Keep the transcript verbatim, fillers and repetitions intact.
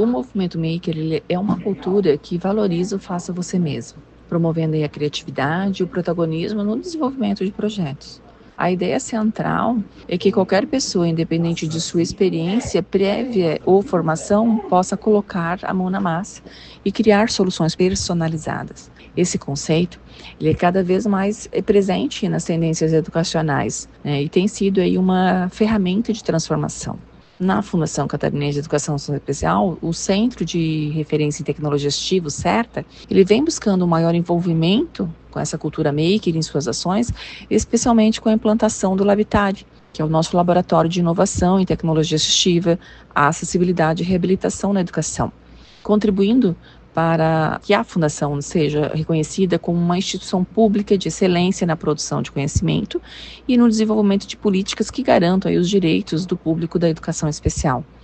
O movimento maker ele é uma cultura que valoriza o faça você mesmo, promovendo aí a criatividade e o protagonismo no desenvolvimento de projetos. A ideia central é que qualquer pessoa, independente de sua experiência prévia ou formação, possa colocar a mão na massa e criar soluções personalizadas. Esse conceito ele é cada vez mais presente nas tendências educacionais, né, e tem sido aí uma ferramenta de transformação. Na Fundação Catarinense de Educação Especial, o Centro de Referência em Tecnologia Assistiva, o CERTA, ele vem buscando um maior envolvimento com essa cultura maker em suas ações, especialmente com a implantação do Labitare, que é o nosso laboratório de inovação em tecnologia assistiva, a acessibilidade e reabilitação na educação, contribuindo para que a Fundação seja reconhecida como uma instituição pública de excelência na produção de conhecimento e no desenvolvimento de políticas que garantam aí os direitos do público da educação especial.